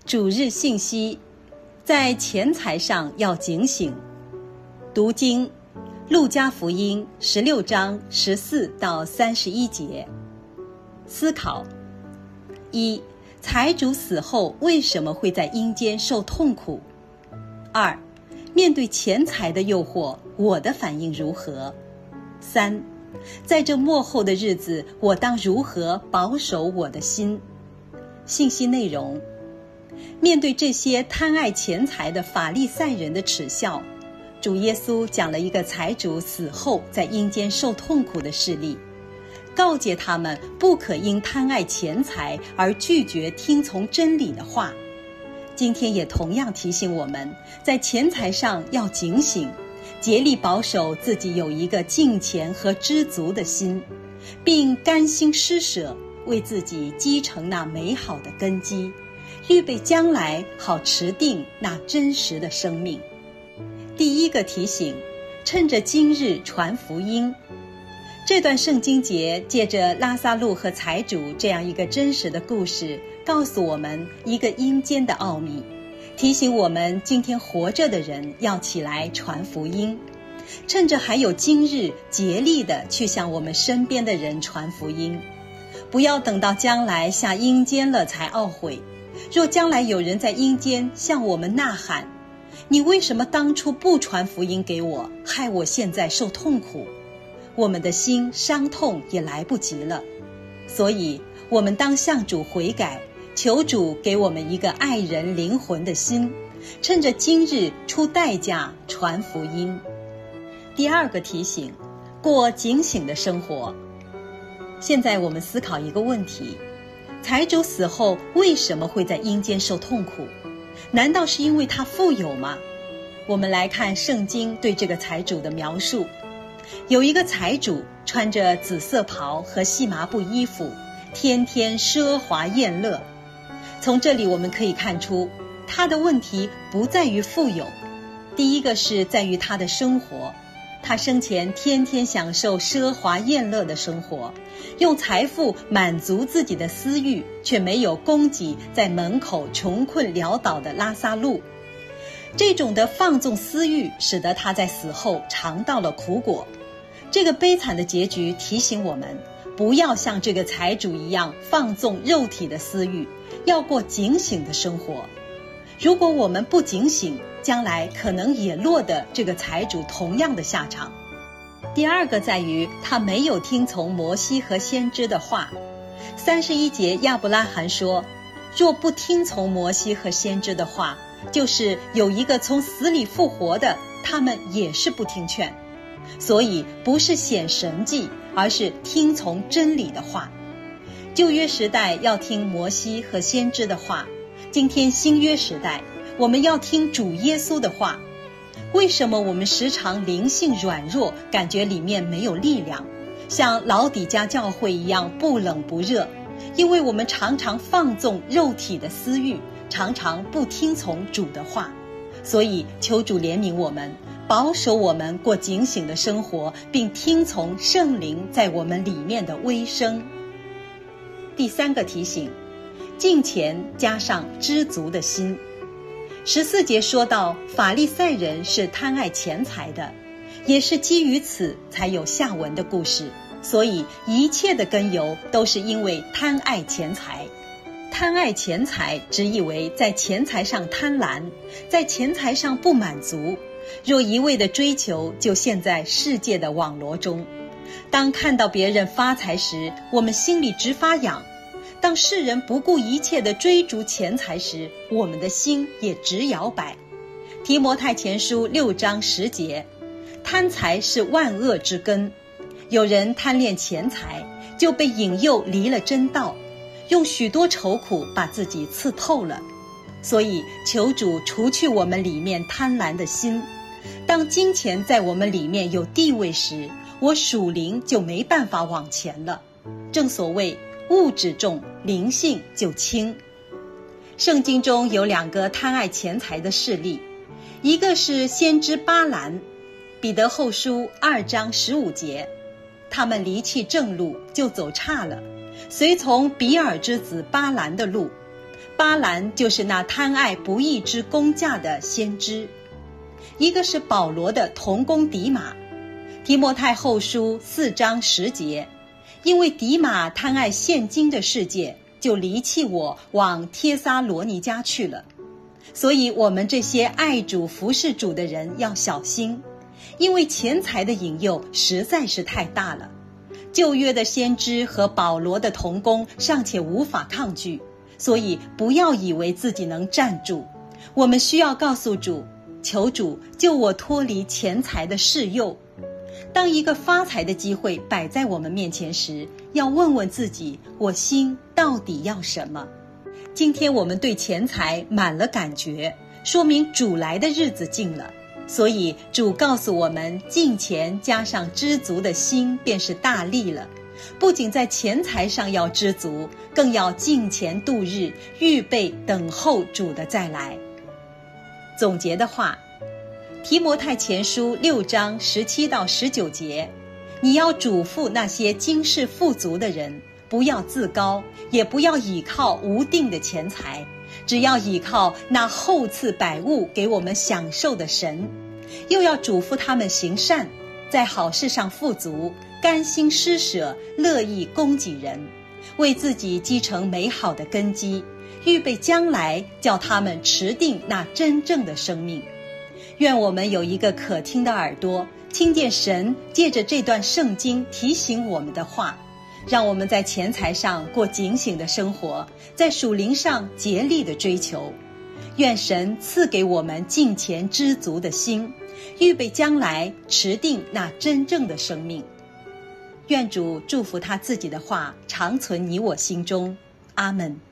主日信息，在钱财上要警醒。读经，路加福音16章14到31节。思考：一、财主死后为什么会在阴间受痛苦？二、面对钱财的诱惑，我的反应如何？三、在这末后的日子，我当如何保守我的心？信息内容：面对这些贪爱钱财的法利赛人的耻笑，主耶稣讲了一个财主死后在阴间受痛苦的事例，告诫他们不可因贪爱钱财而拒绝听从真理的话。今天也同样提醒我们，在钱财上要警醒，竭力保守自己有一个敬虔和知足的心，并甘心施舍，为自己积成那美好的根基，预备将来好持定那真实的生命。第一个提醒，趁着今日传福音。这段圣经节借着拉撒路和财主这样一个真实的故事，告诉我们一个阴间的奥秘，提醒我们今天活着的人要起来传福音，趁着还有今日，竭力地去向我们身边的人传福音，不要等到将来下阴间了才懊悔。若将来有人在阴间向我们呐喊，你为什么当初不传福音给我，害我现在受痛苦？我们的心伤痛也来不及了。所以我们当向主悔改，求主给我们一个爱人灵魂的心，趁着今日出代价传福音。第二个提醒，过警醒的生活。现在我们思考一个问题，财主死后为什么会在阴间受痛苦？难道是因为他富有吗？我们来看圣经对这个财主的描述。有一个财主穿着紫色袍和细麻布衣服，天天奢华宴乐。从这里我们可以看出，他的问题不在于富有，第一个是在于他的生活。他生前天天享受奢华宴乐的生活，用财富满足自己的私欲，却没有供给在门口穷困潦倒的拉撒路。这种的放纵私欲，使得他在死后尝到了苦果。这个悲惨的结局提醒我们，不要像这个财主一样放纵肉体的私欲，要过警醒的生活。如果我们不警醒，将来可能也落得这个财主同样的下场。第二个在于他没有听从摩西和先知的话。31节亚伯拉罕说，若不听从摩西和先知的话，就是有一个从死里复活的，他们也是不听劝。所以不是显神迹，而是听从真理的话。旧约时代要听摩西和先知的话，今天新约时代我们要听主耶稣的话。为什么我们时常灵性软弱，感觉里面没有力量，像老底嘉教会一样不冷不热？因为我们常常放纵肉体的私欲，常常不听从主的话。所以求主怜悯我们，保守我们过警醒的生活，并听从圣灵在我们里面的微声。第三个提醒，敬虔加上知足的心。14节说到，法利赛人是贪爱钱财的，也是基于此才有下文的故事。所以一切的根由都是因为贪爱钱财。贪爱钱财直译为在钱财上贪婪，在钱财上不满足。若一味的追求，就陷在世界的网罗中。当看到别人发财时，我们心里直发痒；当世人不顾一切的追逐钱财时，我们的心也直摇摆。提摩太前书6章10节，贪财是万恶之根。有人贪恋钱财，就被引诱离了真道，用许多愁苦把自己刺透了。所以求主除去我们里面贪婪的心。当金钱在我们里面有地位时，我属灵就没办法往前了。正所谓物质重，灵性就轻。圣经中有2个贪爱钱财的事例，一个是先知巴兰，彼得后书2章15节，他们离弃正路，就走岔了，随从比尔之子巴兰的路。 巴兰就是那贪爱不义之工价的先知，一个是保罗的同工底马。提摩太后书4章10节，因为底马贪爱现今的世界，就离弃我，往帖撒罗尼迦去了。所以我们这些爱主服侍主的人要小心，因为钱财的引诱实在是太大了。旧约的先知和保罗的同工尚且无法抗拒，所以不要以为自己能站住。我们需要告诉主，求主救我脱离钱财的嗜诱。当一个发财的机会摆在我们面前时，要问问自己，我心到底要什么？今天我们对钱财满了感觉，说明主来的日子近了。所以主告诉我们，敬钱加上知足的心便是大利了。不仅在钱财上要知足，更要敬钱度日，预备等候主的再来。总结的话，提摩太前书6章17到19节，你要嘱咐那些今世富足的人，不要自高，也不要倚靠无定的钱财，只要倚靠那厚赐百物给我们享受的神。又要嘱咐他们行善，在好事上富足，甘心施舍，乐意供给人，为自己积成美好的根基，预备将来叫他们持定那真正的生命。愿我们有一个可听的耳朵，听见神借着这段圣经提醒我们的话，让我们在钱财上过警醒的生活，在属灵上竭力的追求。愿神赐给我们敬虔知足的心，预备将来持定那真正的生命。愿主祝福他自己的话常存你我心中，阿们。